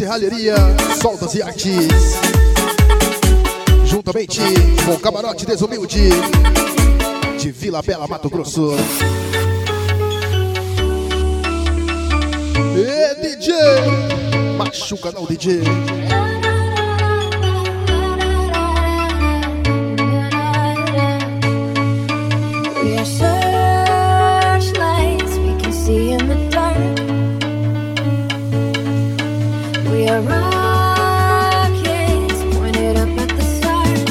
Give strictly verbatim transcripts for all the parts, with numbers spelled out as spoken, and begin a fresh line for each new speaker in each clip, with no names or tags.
Serralheria Soldas e Artes, juntamente com o Camarote Desumilde de Vila Bela, Mato Grosso. E D J, machuca não, D J.
We are searchlights, we can see in the dark. We are rockets pointed up at the start.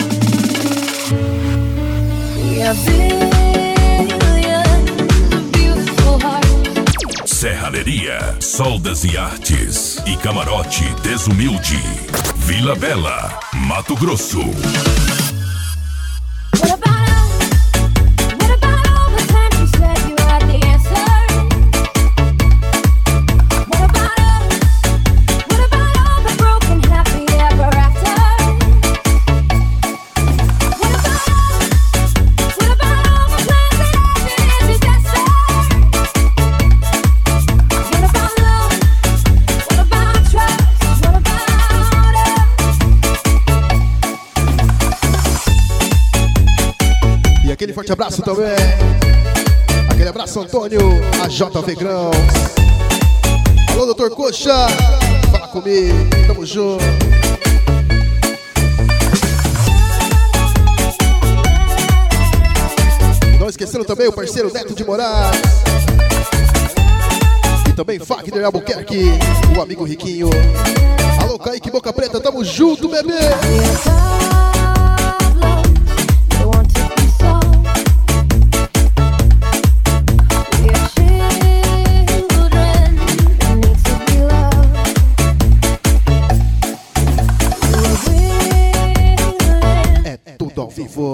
We are billions of beautiful hearts.
Serralheria, Soldas e Artes e Camarote Desumilde, Vila Bela, Mato Grosso.
Aquele forte abraço também. Aquele abraço, Antônio, a J V Grãos. Alô, doutor Coxa, fala comigo, tamo junto. Não esquecendo também o parceiro Neto de Moraes. E também Fagner Albuquerque, o amigo Riquinho. Alô, Kaique Boca Preta, tamo junto, bebê. Ao vivo.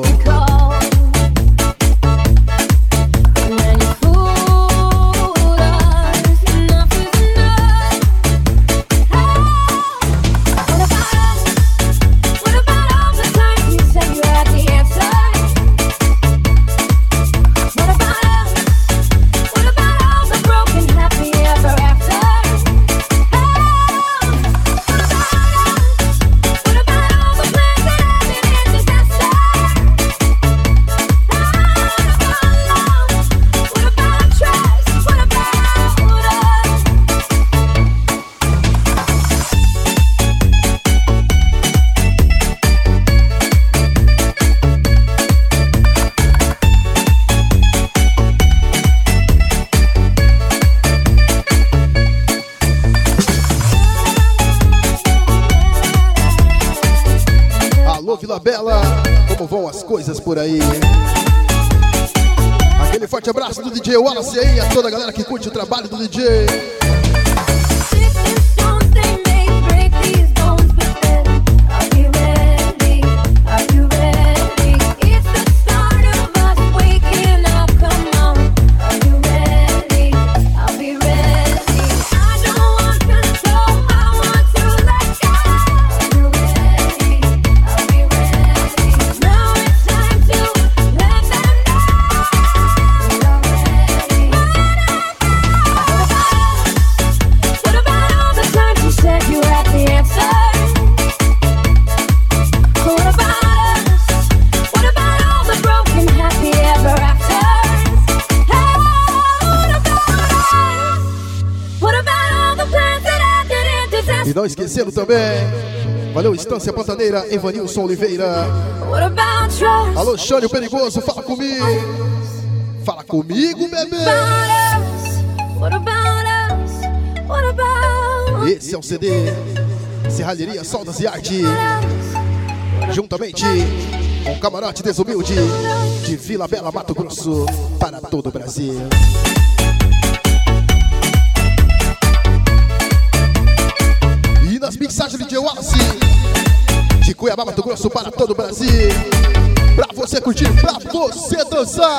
Vila Bela, como vão as coisas por aí? Aquele forte abraço do D J Wallace aí, a toda a galera que curte o trabalho do D J. Não esquecendo também, valeu Estância Pantaneira, Evanilson Oliveira. Alô, Xânio Perigoso, fala comigo. Fala comigo, bebê. Esse é o C D Serralheria Soldas e Arte, juntamente com o Camarote Desumilde de Vila Bela, Mato Grosso, para todo o Brasil. Nas mixagens de D J Wallace de Cuiabá, Mato Grosso, para todo o Brasil. Pra você curtir, pra você dançar.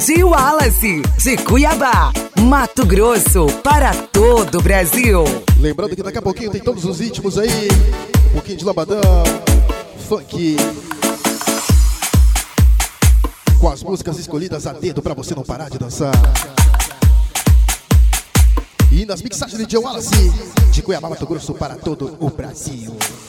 D J Wallace, de Cuiabá, Mato Grosso, para todo o Brasil.
Lembrando que daqui a pouquinho tem todos os ritmos aí. Um pouquinho de lambadão, funk. Com as músicas escolhidas a dedo pra você não parar de dançar. E nas mixagens de D J Wallace, de Cuiabá, Mato Grosso, para todo o Brasil.